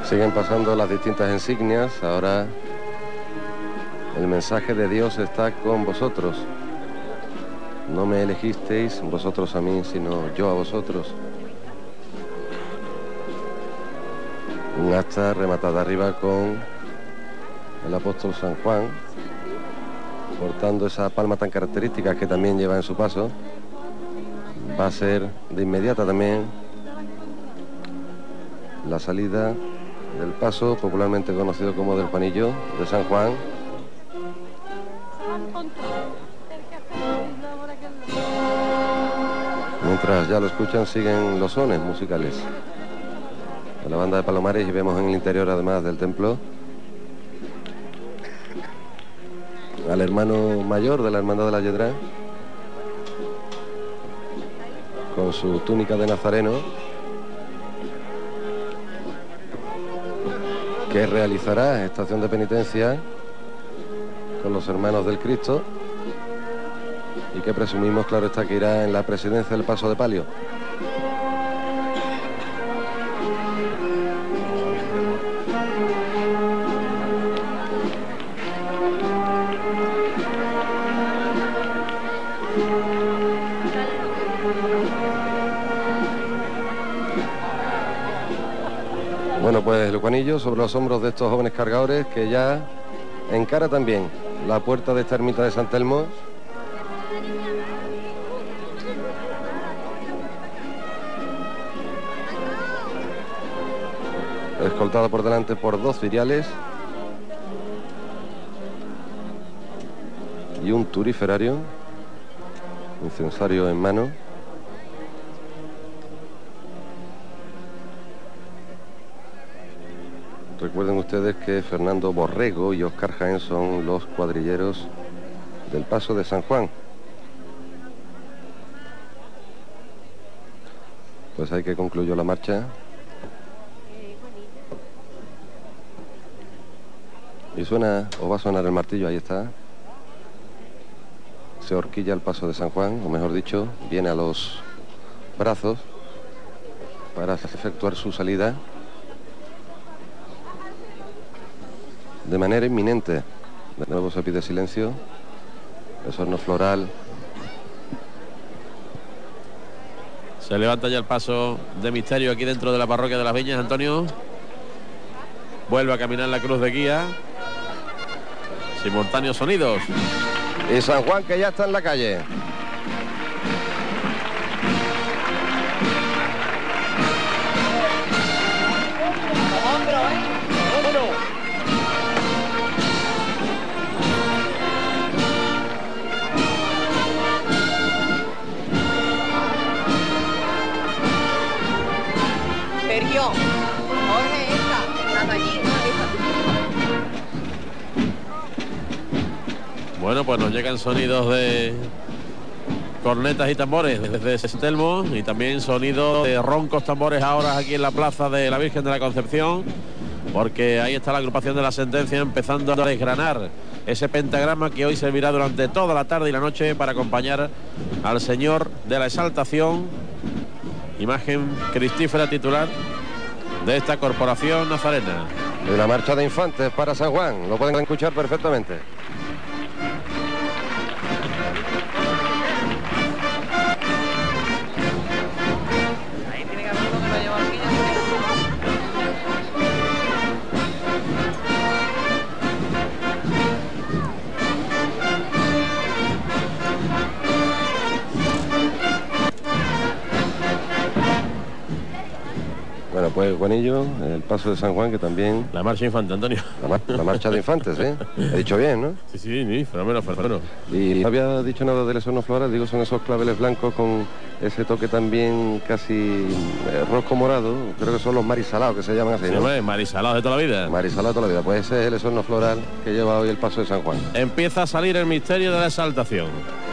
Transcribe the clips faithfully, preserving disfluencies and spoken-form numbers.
Siguen pasando las distintas insignias. Ahora el mensaje de Dios está con vosotros. No me elegisteis vosotros a mí, sino yo a vosotros. Un asta rematada arriba con el apóstol San Juan, portando esa palma tan característica que también lleva en su paso. Va a ser de inmediata también la salida del paso, popularmente conocido como del Juanillo de San Juan. Mientras ya lo escuchan, siguen los sones musicales de la banda de Palomares, y vemos en el interior, además del templo, al hermano mayor de la Hermandad de la Yedra, con su túnica de nazareno, que realizará estación de penitencia con los hermanos del Cristo, y que presumimos, claro está, que irá en la presidencia del paso de palio. Bueno, pues el Juanillo sobre los hombros de estos jóvenes cargadores, que ya encara también la puerta de esta ermita de San Telmo. Escoltado por delante por dos ciriales y un turiferario, incensario en mano. Recuerden ustedes que Fernando Borrego y Óscar Jaén son los cuadrilleros del paso de San Juan. Pues ahí que concluyó la marcha. Y suena, o va a sonar el martillo, ahí está. Se horquilla el paso de San Juan, o mejor dicho, viene a los brazos para efectuar su salida de manera inminente. De nuevo se pide silencio. El sorno floral. Se levanta ya el paso de misterio aquí dentro de la parroquia de las Viñas, Antonio. Vuelve a caminar la cruz de guía. Simultáneos sonidos. Y San Juan, que ya está en la calle. Sergio, Jorge, esta, está allí. Bueno, pues nos llegan sonidos de cornetas y tambores desde San Telmo, y también sonidos de roncos tambores ahora aquí en la plaza de la Virgen de la Concepción, porque ahí está la agrupación de la Sentencia empezando a desgranar ese pentagrama que hoy servirá durante toda la tarde y la noche para acompañar al Señor de la Exaltación, imagen cristífera titular de esta corporación nazarena. Y la marcha de infantes para San Juan, lo pueden escuchar perfectamente. Bueno, pues Juanillo, el paso de San Juan, que también... La marcha infante, Antonio. La, mar la marcha de infantes, ¿eh? He dicho bien, ¿no? Sí, sí, sí, fenómeno, fenómeno. Y no había dicho nada del esorno floral, digo, son esos claveles blancos con ese toque también casi eh, rosco morado. Creo que son los marisalados, que se llaman así, ¿no? Sí, marisalados de toda la vida. Marisalados de toda la vida. Pues ese es el esorno floral que lleva hoy el paso de San Juan. Empieza a salir el misterio de la exaltación.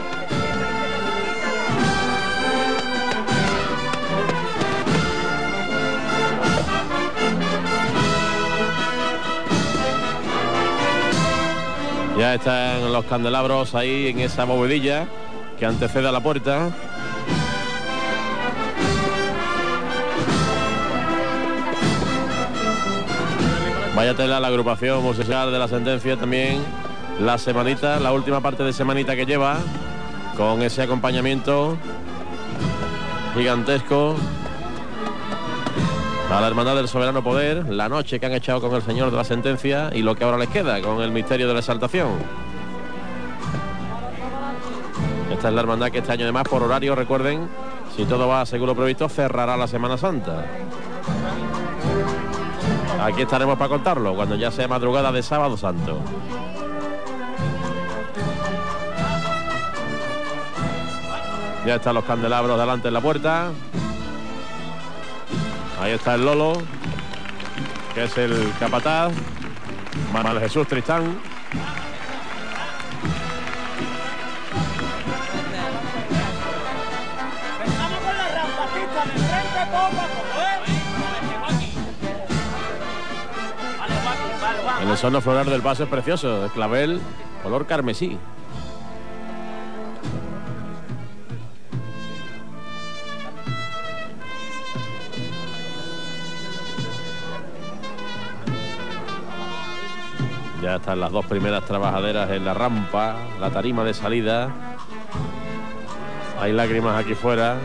Ya están los candelabros ahí en esa bovedilla que antecede a la puerta. Vaya tela la agrupación musical de la Sentencia también. La semanita, la última parte de semanita que lleva, con ese acompañamiento gigantesco a la Hermandad del Soberano Poder, la noche que han echado con el Señor de la Sentencia y lo que ahora les queda con el misterio de la exaltación. Esta es la hermandad que este año además por horario, recuerden, si todo va según lo previsto, cerrará la Semana Santa. Aquí estaremos para contarlo cuando ya sea madrugada de Sábado Santo. Ya están los candelabros delante en la puerta. Ahí está el Lolo, que es el capataz, Manuel Jesús Tristán. Empezamos con la rampacita de frente, poco a poco, ¿eh? El ensorno floral del paso es precioso, de clavel, color carmesí. Ya están las dos primeras trabajaderas en la rampa, la tarima de salida. Hay lágrimas aquí fuera.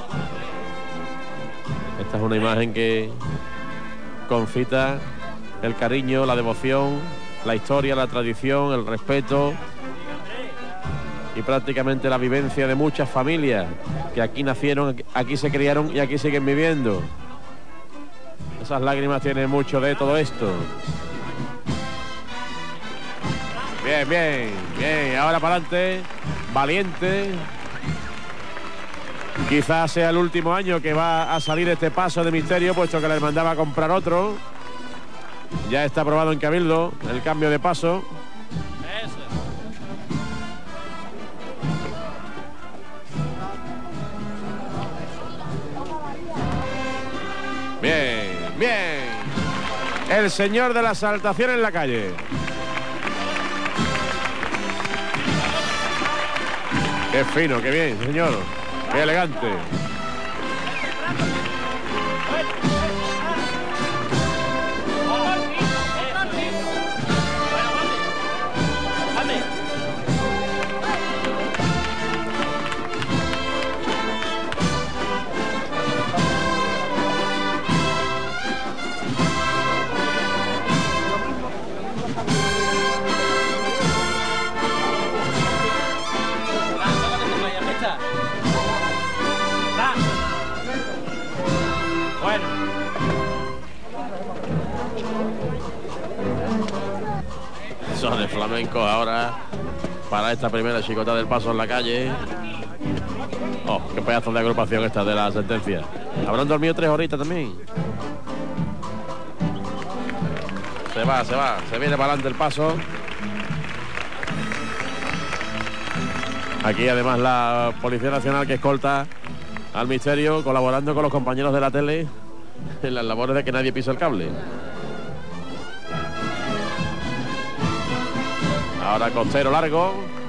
Esta es una imagen que concita el cariño, la devoción, la historia, la tradición, el respeto y prácticamente la vivencia de muchas familias que aquí nacieron, aquí se criaron y aquí siguen viviendo. Esas lágrimas tienen mucho de todo esto. Bien, bien, bien, ahora para adelante, valiente. Quizás sea el último año que va a salir este paso de misterio, puesto que la hermandad va a comprar otro. Ya está aprobado en Cabildo el cambio de paso. Bien, bien. El señor de la exaltación en la calle. Qué fino, qué bien, señor. Qué elegante. Son de flamenco ahora para esta primera chicota del paso en la calle. Oh, qué pedazo de agrupación esta de la Sentencia. Habrán dormido tres horitas también. Se va, se va, se viene para adelante el paso. Aquí además la Policía Nacional que escolta al misterio, colaborando con los compañeros de la tele en las labores de que nadie pise el cable. Ahora costero largo,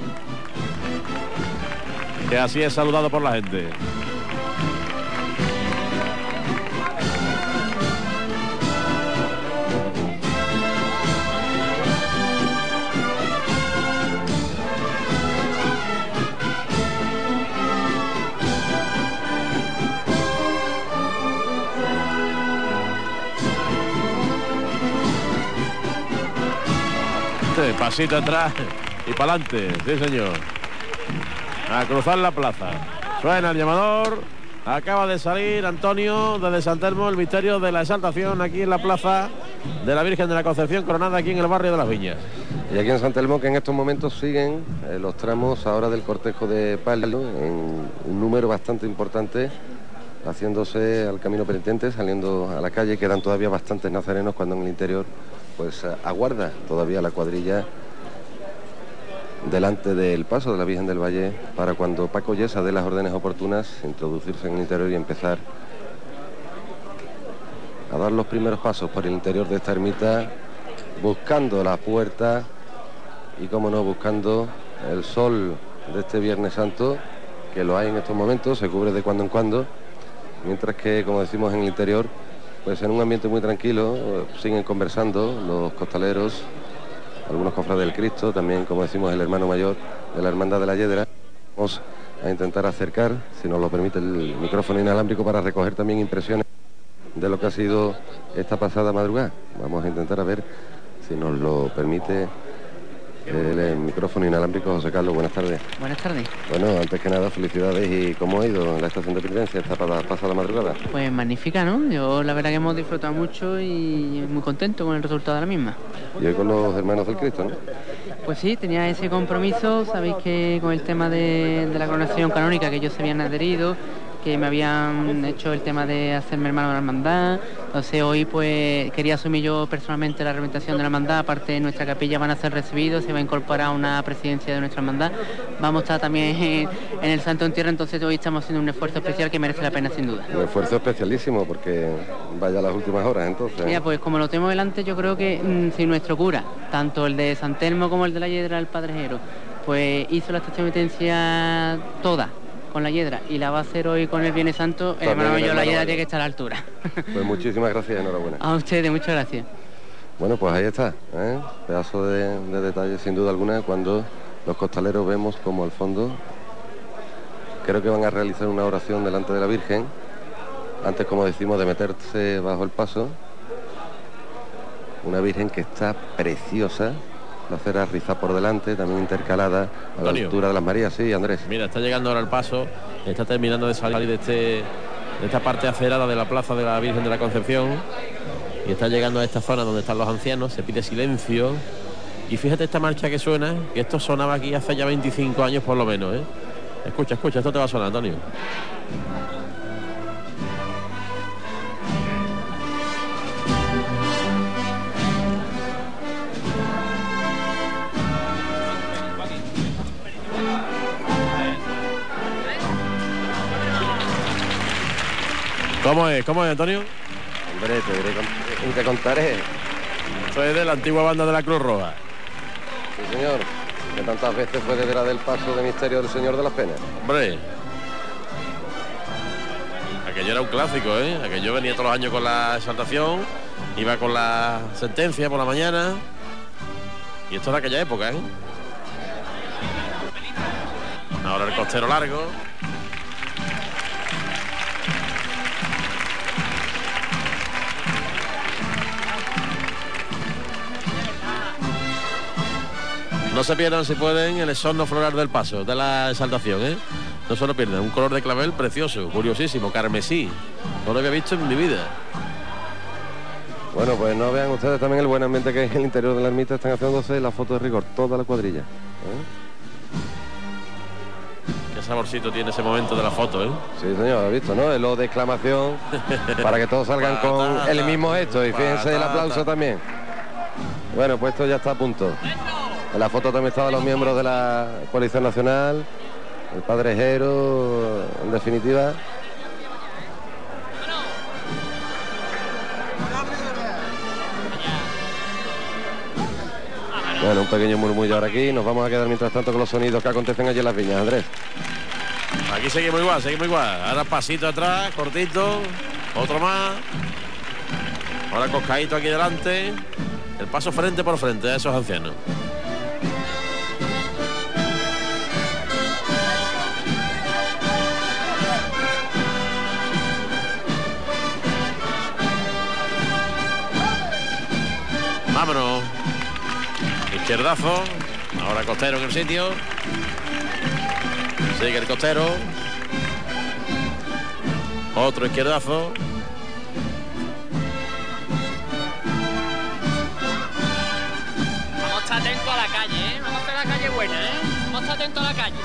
que así es saludado por la gente. Pasito atrás y para adelante, sí señor. A cruzar la plaza. Suena el llamador. Acaba de salir Antonio desde San Telmo, el misterio de la exaltación aquí en la plaza de la Virgen de la Concepción, coronada aquí en el barrio de Las Viñas. Y aquí en San Telmo, que en estos momentos siguen eh, los tramos ahora del cortejo de palio en un número bastante importante, haciéndose al camino penitente, saliendo a la calle. Quedan todavía bastantes nazarenos cuando en el interior pues eh, aguarda todavía la cuadrilla delante del paso de la Virgen del Valle para cuando Paco Yesa dé las órdenes oportunas, introducirse en el interior y empezar a dar los primeros pasos por el interior de esta ermita, buscando la puerta y, como no, buscando el sol de este Viernes Santo, que lo hay en estos momentos, se cubre de cuando en cuando, mientras que, como decimos, en el interior pues en un ambiente muy tranquilo, siguen conversando los costaleros, algunos cofrades del Cristo, también, como decimos, el hermano mayor de la Hermandad de la Yedra. Vamos a intentar acercar, si nos lo permite el micrófono inalámbrico, para recoger también impresiones de lo que ha sido esta pasada madrugada. Vamos a intentar a ver si nos lo permite el, el micrófono inalámbrico. José Carlos, buenas tardes. Buenas tardes. Bueno, antes que nada, felicidades. ¿Y cómo ha ido en la estación de penitencia esta pasada madrugada? Pues magnífica, ¿no? Yo la verdad que hemos disfrutado mucho y muy contento con el resultado de la misma. Y hoy con los hermanos del Cristo, ¿no? Pues sí, tenía ese compromiso. Sabéis que con el tema de, de la coronación canónica, que ellos se habían adherido, que me habían hecho el tema de hacerme hermano de la hermandad. Entonces hoy pues quería asumir yo personalmente la representación de la hermandad. Aparte de nuestra capilla van a ser recibidos, se va a incorporar una presidencia de nuestra hermandad. Vamos a estar también en, en el Santo Entierro, entonces hoy estamos haciendo un esfuerzo especial que merece la pena sin duda. Un esfuerzo especialísimo porque vaya a las últimas horas entonces. Mira, pues como lo tenemos delante, yo creo que mmm, si nuestro cura, tanto el de San Telmo como el de la Yedra, el Padre Jero, pues hizo la estación de penitencia toda con la Yedra y la va a hacer hoy con el Viernes Santo, el hermano mayor, la Yedra tiene que estar a la altura. Pues muchísimas gracias, enhorabuena. A ustedes, muchas gracias. Bueno, pues ahí está, ¿eh? Pedazo de, de detalle sin duda alguna cuando los costaleros vemos como al fondo creo que van a realizar una oración delante de la Virgen, antes, como decimos, de meterse bajo el paso. Una Virgen que está preciosa, la cera rizada por delante, también intercalada a la Antonio. altura de las Marías. Sí, Andrés. Mira, está llegando ahora el paso, está terminando de salir de, este, de esta parte acerada de la plaza de la Virgen de la Concepción y está llegando a esta zona donde están los ancianos. Se pide silencio y fíjate esta marcha que suena, que esto sonaba aquí hace ya veinticinco años por lo menos, ¿eh? Escucha, escucha, esto te va a sonar, Antonio. ¿Cómo es? ¿Cómo es, Antonio? Hombre, te, diré, te contaré. Esto es de la antigua banda de la Cruz Roja. Sí, señor. Que tantas veces fue desde la del paso de misterio del Señor de las Penas. Hombre. Aquello era un clásico, ¿eh? Aquello venía todos los años con la exaltación, iba con la sentencia por la mañana. Y esto es de aquella época, ¿eh? Ahora el costero largo. No se pierdan, si pueden, el exorno floral del paso, de la exaltación, ¿eh? No se lo pierdan. Un color de clavel precioso, curiosísimo, carmesí. No lo había visto en mi vida. Bueno, pues no vean ustedes también el buen ambiente que hay en el interior de la ermita. Están haciéndose la foto de rigor, toda la cuadrilla, ¿eh? Qué saborcito tiene ese momento de la foto, ¿eh? Sí, señor, ha visto, ¿no? El o de exclamación para que todos salgan con el mismo gesto. Y fíjense el aplauso también. Bueno, pues esto ya está a punto. En la foto también estaban los miembros de la Coalición Nacional, el Padre Jero, en definitiva. Bueno, un pequeño murmullo ahora aquí. Nos vamos a quedar mientras tanto con los sonidos que acontecen allí en las viñas, Andrés. Aquí seguimos igual, seguimos igual. Ahora pasito atrás, cortito, otro más. Ahora coscaíto aquí delante. El paso frente por frente a esos ancianos. Vámonos. Izquierdazo. Ahora costero en el sitio. Sigue el costero. Otro izquierdazo. Vamos a estar atentos a la calle, ¿eh? Vamos a estar a la calle buena, ¿eh? Vamos a estar atentos a la calle.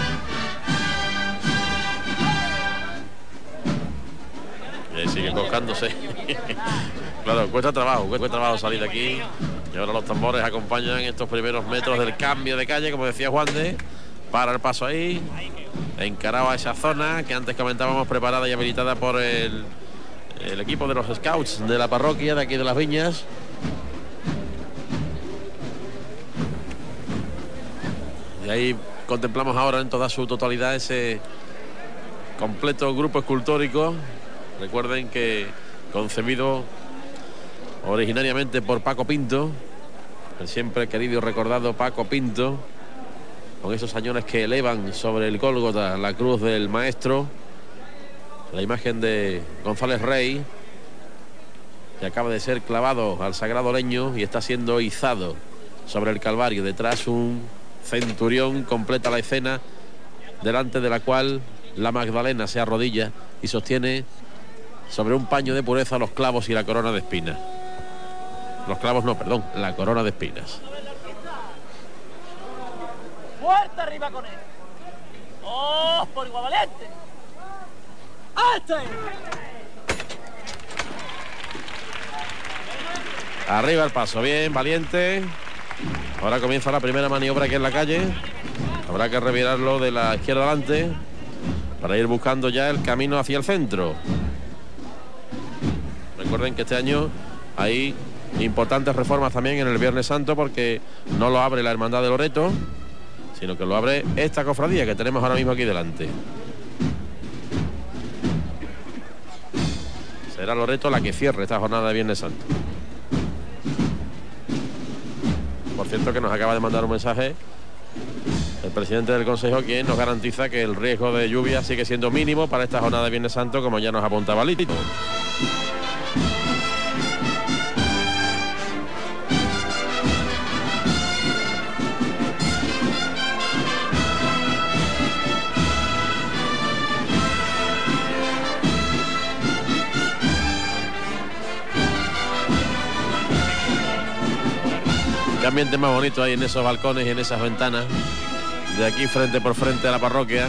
Y ahí sigue coscándose. Claro, cuesta trabajo, cuesta trabajo salir de aquí. Y ahora los tambores acompañan estos primeros metros del cambio de calle, como decía Juan de. Para el paso ahí, encarado a esa zona que antes comentábamos, preparada y habilitada por el, el equipo de los scouts de la parroquia de aquí de las Viñas. Y ahí contemplamos ahora en toda su totalidad ese completo grupo escultórico. Recuerden que concebido originariamente por Paco Pinto, el siempre querido y recordado Paco Pinto, con esos añones que elevan sobre el Gólgota la cruz del maestro, la imagen de González Rey, que acaba de ser clavado al sagrado leño y está siendo izado sobre el Calvario. Detrás un centurión completa la escena, delante de la cual la Magdalena se arrodilla y sostiene sobre un paño de pureza los clavos y la corona de espinas. Los clavos no, perdón, la corona de espinas. Fuerte arriba con él. ¡Oh, por igual valiente! ¡Este! Arriba el paso, bien, valiente. Ahora comienza la primera maniobra aquí en la calle. Habrá que revirarlo de la izquierda adelante para ir buscando ya el camino hacia el centro. Recuerden que este año hay importantes reformas también en el Viernes Santo, porque no lo abre la Hermandad de Loreto, sino que lo abre esta cofradía que tenemos ahora mismo aquí delante. Será Loreto la que cierre esta jornada de Viernes Santo. Por cierto, que nos acaba de mandar un mensaje el presidente del Consejo, quien nos garantiza que el riesgo de lluvia sigue siendo mínimo para esta jornada de Viernes Santo, como ya nos apuntaba Lito. Qué ambiente más bonito hay en esos balcones y en esas ventanas de aquí frente por frente a la parroquia,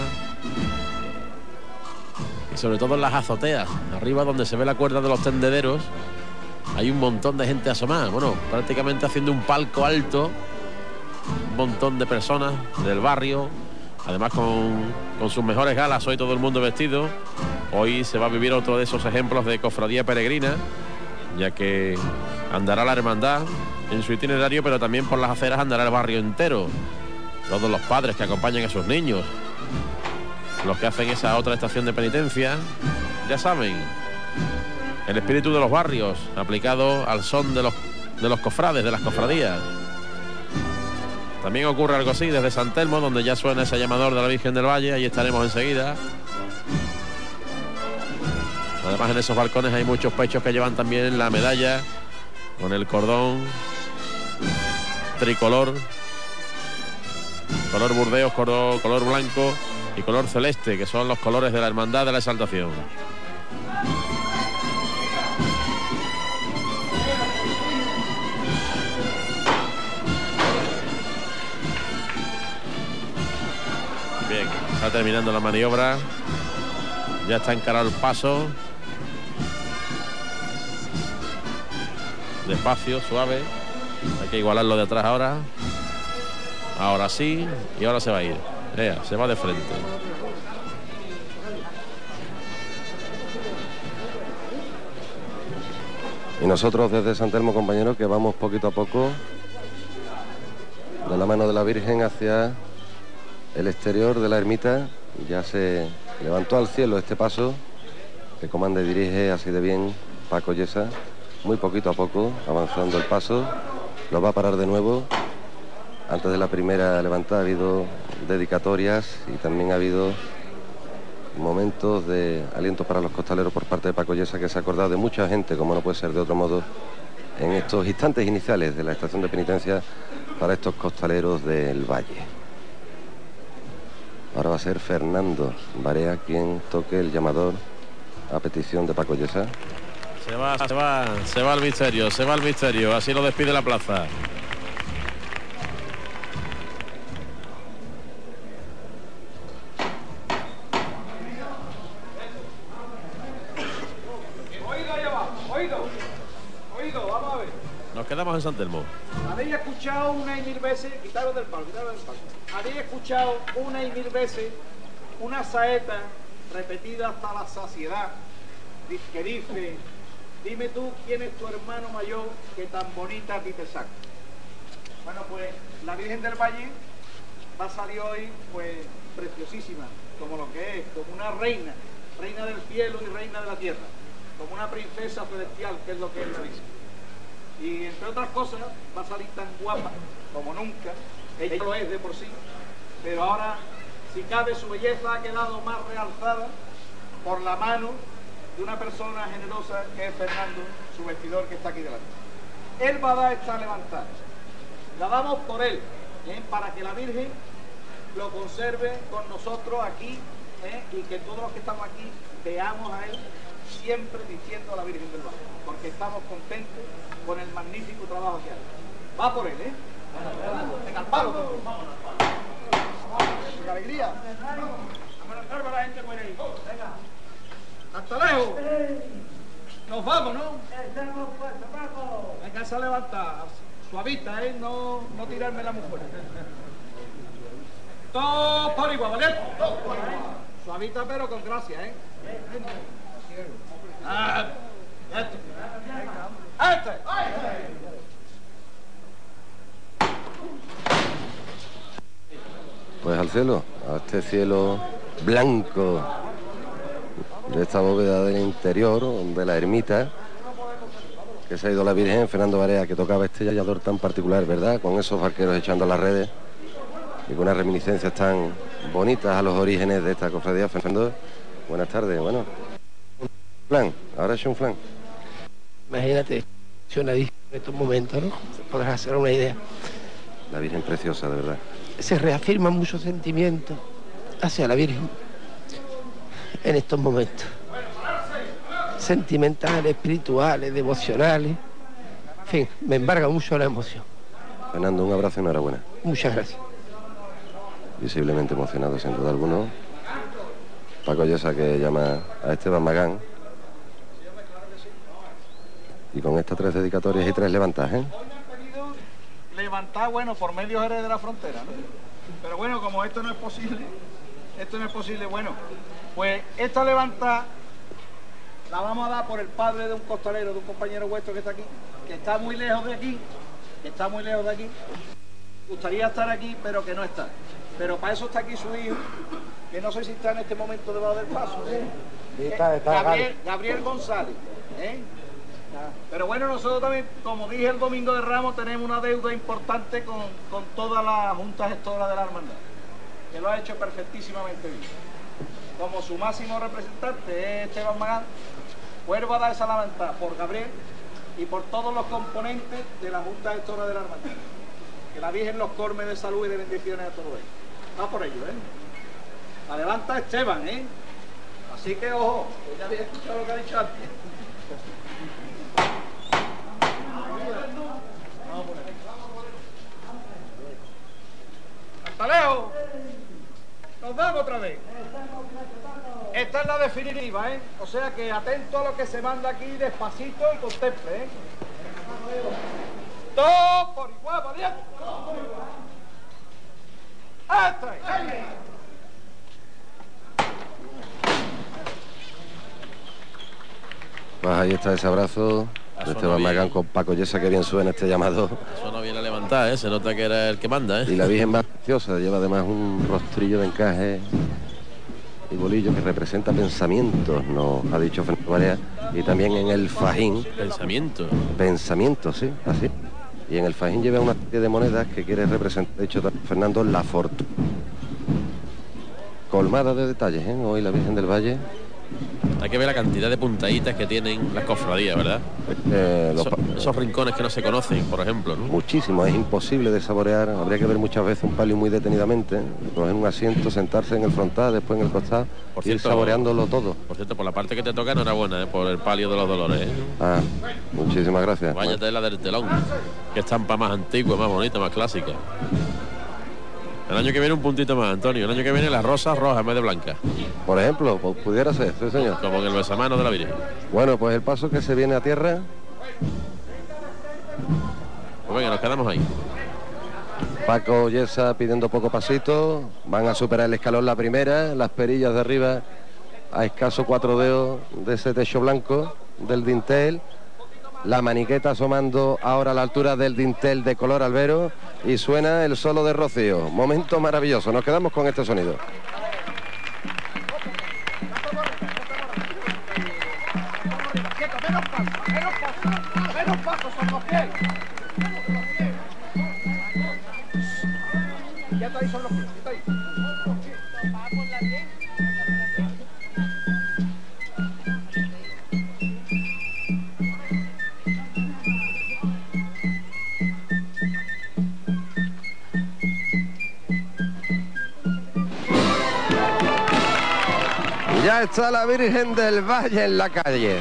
y sobre todo en las azoteas, arriba donde se ve la cuerda de los tendederos, hay un montón de gente asomada, bueno, prácticamente haciendo un palco alto, un montón de personas del barrio, además con, con sus mejores galas, hoy todo el mundo vestido. Hoy se va a vivir otro de esos ejemplos de cofradía peregrina, ya que andará la hermandad en su itinerario, pero también por las aceras andará el barrio entero. Todos los padres que acompañan a sus niños, los que hacen esa otra estación de penitencia, ya saben, el espíritu de los barrios aplicado al son de los, de los cofrades, de las cofradías. También ocurre algo así desde San Telmo, donde ya suena ese llamador de la Virgen del Valle. Ahí estaremos enseguida. Además, en esos balcones hay muchos pechos que llevan también la medalla con el cordón tricolor, color burdeos, color, color blanco y color celeste, que son los colores de la Hermandad de la Exaltación. Bien, está terminando la maniobra, ya está encarado el paso, despacio, suave. Hay que igualarlo de atrás ahora. Ahora sí, y ahora se va a ir. Vea, se va de frente. Y nosotros desde San Telmo, compañeros, que vamos poquito a poco de la mano de la Virgen hacia el exterior de la ermita. Ya se levantó al cielo este paso que comanda y dirige así de bien Paco Yesa. Muy poquito a poco, avanzando el paso. Lo va a parar de nuevo. Antes de la primera levantada ha habido dedicatorias y también ha habido momentos de aliento para los costaleros por parte de Paco Yesa, que se ha acordado de mucha gente, como no puede ser de otro modo, en estos instantes iniciales de la estación de penitencia para estos costaleros del Valle. Ahora va a ser Fernando Barea quien toque el llamador a petición de Paco Yesa. Se va, se va, se va el misterio, se va el misterio, así lo despide la plaza. Oído allá abajo, oído, oído, vamos a ver. Nos quedamos en San Telmo. Habéis escuchado una y mil veces, quitaros del palo, quitaros del palo. Habéis escuchado una y mil veces una saeta repetida hasta la saciedad que dice: dime tú quién es tu hermano mayor que tan bonita a ti te saca. Bueno, pues la Virgen del Valle va a salir hoy pues preciosísima, como lo que es, como una reina, reina del cielo y reina de la tierra, como una princesa celestial, que es lo que es la Virgen. Y entre otras cosas, va a salir tan guapa como nunca. Ella lo es de por sí, pero ahora, si cabe, su belleza ha quedado más realzada por la mano de una persona generosa que es Fernando, su vestidor, que está aquí delante. Él va a dar esta levantada. La damos por él, ¿eh? Para que la Virgen lo conserve con nosotros aquí, ¿eh? Y que todos los que estamos aquí veamos a él siempre diciendo a la Virgen del Valle, porque estamos contentos con el magnífico trabajo que hace. Va por él, ¿eh? Venga, al palo. Con alegría. Vamos a la gente por ahí. Venga. Hasta lejos. Nos vamos, ¿no? Venga, esa levanta. Suavita, ¿eh? No, no tirarme la mujer. Todo por igual, ¿vale? Suavita, pero con gracia, ¿eh? Ah, este. Este. Pues al cielo, a este cielo blanco de esta bóveda del interior de la ermita, que se ha ido la Virgen. Fernando Barea, que tocaba este yallador tan particular, ¿verdad? Con esos barqueros echando las redes y con unas reminiscencias tan bonitas a los orígenes de esta cofradía. Fernando, buenas tardes. Bueno, un flan, ahora es un flan. Imagínate, emocionadísimo en estos momentos, ¿no? Podrás hacer una idea. La Virgen preciosa, de verdad. Se reafirman muchos sentimientos hacia la Virgen en estos momentos. Sentimentales, espirituales, emocionales. En fin, me embarga mucho la emoción. Fernando, un abrazo y enhorabuena. Muchas gracias. Visiblemente emocionado, sin duda alguno. Paco Llosa, que llama a Esteban Magán. Y con estas tres dedicatorias y tres levantajes, ¿eh? Levantar, bueno, por medio Jerez de la Frontera, ¿no? Pero bueno, como esto no es posible, esto no es posible, bueno, pues esta levanta la vamos a dar por el padre de un costalero, de un compañero vuestro que está aquí, que está muy lejos de aquí, que está muy lejos de aquí, gustaría estar aquí, pero que no está. Pero para eso está aquí su hijo, que no sé si está en este momento debajo del paso, ¿eh? Está, está, Gabriel, Gabriel González, ¿eh? Pero bueno, nosotros también, como dije el domingo de Ramos, tenemos una deuda importante con, con toda la Junta Gestora de la Hermandad, que lo ha hecho perfectísimamente bien. Como su máximo representante es Esteban Magán, pues va a dar esa levantada por Gabriel y por todos los componentes de la Junta Gestora de la Hermandad. Que la Virgen los colme de salud y de bendiciones a todos ellos. Va por ello, ¿eh? La levanta Esteban, ¿eh? Así que ojo, que ya había escuchado lo que ha dicho antes. ¡Hasta lejos! Nos vamos otra vez. Esta es la definitiva, ¿eh? O sea que atento a lo que se manda aquí despacito y contemple, ¿eh? Todo por igual, ¿vale? ¡Hasta ahí! Pues ahí está ese abrazo de Esteban Magán con Paco Llosa, que bien suena este llamado. Suena bien a levantar, ¿eh? Se nota que era el que manda, ¿eh? Y la Virgen más preciosa, lleva además un rostrillo de encaje y bolillo que representa pensamientos, nos ha dicho Fernando Barea, y también en el fajín. Pensamiento. Pensamiento, sí, así. Y en el fajín lleva una serie de monedas que quiere representar, de hecho, Fernando, la fortuna. Colmada de detalles, ¿eh? Hoy la Virgen del Valle. Hay que ver la cantidad de puntaditas que tienen las cofradías, ¿verdad? Eh, los esos, esos rincones que no se conocen, por ejemplo, ¿no? Muchísimo, es imposible de saborear. Habría que ver muchas veces un palio muy detenidamente, coger un asiento, sentarse en el frontal, después en el costado, por cierto, ir saboreándolo todo. Por cierto, por la parte que te toca, enhorabuena, ¿eh? Por el palio de los dolores, ¿eh? Ah, muchísimas gracias. Vaya tela del telón, que estampa más antigua, más bonita, más clásica. El año que viene un puntito más, Antonio. El año que viene las rosas rojas en vez de blancas. Por ejemplo, pues pudiera ser, sí, señor. Como en el besamano de la Virgen. Bueno, pues el paso que se viene a tierra. Pues venga, nos quedamos ahí. Paco Llosa pidiendo poco pasito. Van a superar el escalón la primera. Las perillas de arriba a escaso cuatro dedos de ese techo blanco del dintel. La maniqueta asomando ahora a la altura del dintel de color albero y suena el solo de Rocío. Momento maravilloso, nos quedamos con este sonido. Ya está ahí, son los pies, ya está ahí. Ya está la Virgen del Valle en la calle.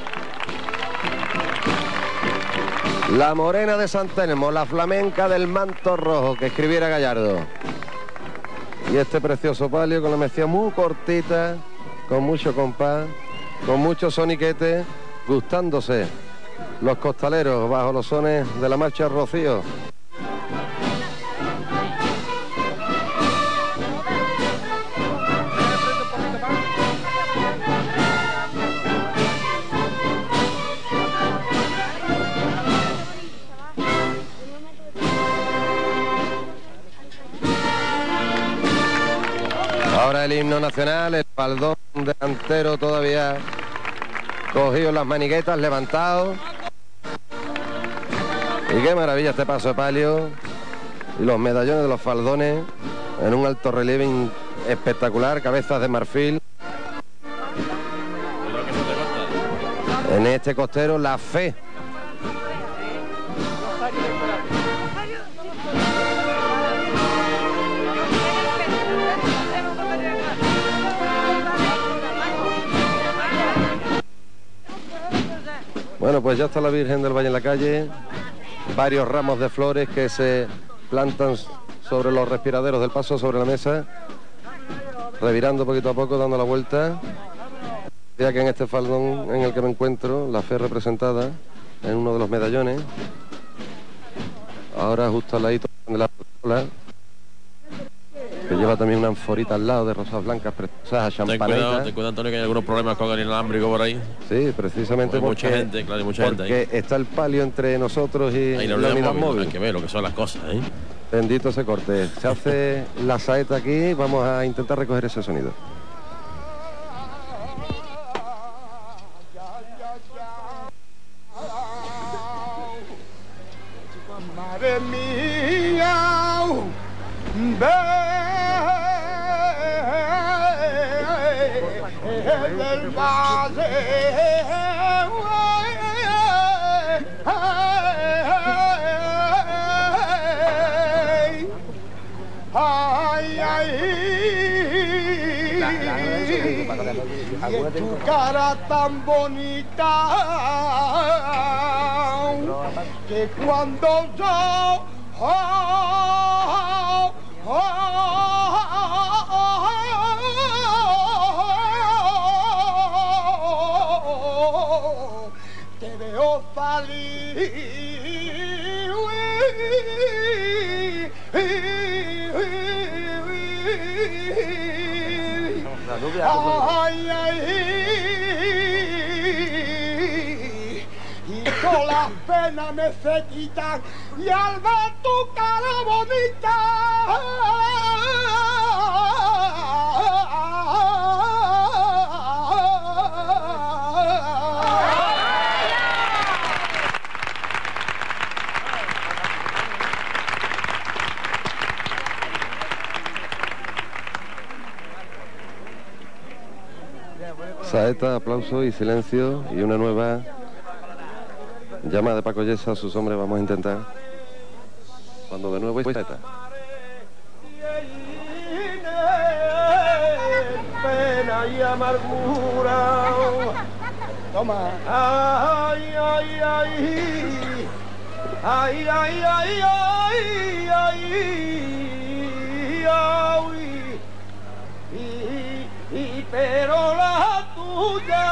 La morena de San Telmo, la flamenca del manto rojo que escribiera Gallardo. Y este precioso palio con la mecía muy cortita, con mucho compás, con mucho soniquete, gustándose los costaleros bajo los sones de la marcha Rocío. Ahora el himno nacional, el faldón delantero todavía cogido en las maniguetas, levantado. Y qué maravilla este paso de palio. Y los medallones de los faldones en un alto relieve espectacular, cabezas de marfil. En este costero, la fe. Bueno, pues ya está la Virgen del Valle en la calle, varios ramos de flores que se plantan sobre los respiraderos del paso, sobre la mesa, revirando poquito a poco, dando la vuelta. Ya que en este faldón en el que me encuentro, la fe representada en uno de los medallones, ahora justo al ladito de la pistola, que lleva también una anforita al lado de rosas blancas preciosas, champanitas. Ten cuidado, ten cuidado, Antonio, que hay algunos problemas con el inalámbrico por ahí. Sí, precisamente porque, porque, mucha gente, claro, mucha porque gente ahí. Está el palio entre nosotros y ahí la unidad móvil. Hay que ver lo que son las cosas, ¿eh? Bendito ese corte. Se hace la saeta aquí, vamos a intentar recoger ese sonido. Madre mía, ve del valle, ay, ay, y en tu cara tan bonita que cuando yo oh, oh, oh, te veo salir, ay, ay, y todas las penas me se quitan y al ver tu cara bonita Saeta, aplauso y silencio y una nueva llama de Paco Yesa a sus hombres. Vamos a intentar cuando de nuevo Saeta. Pena y amargura. Toma. Ay, ay, ay. Ay, ay, ay, ay, ay, ay. Y, y pero la tuya.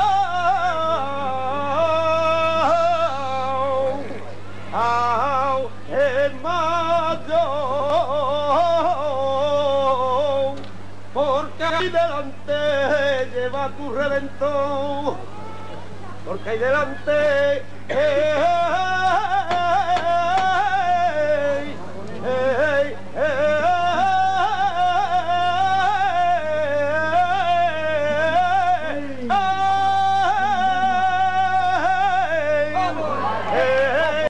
Au, es mayor, porque ahí delante lleva tu redentor, porque ahí delante eh,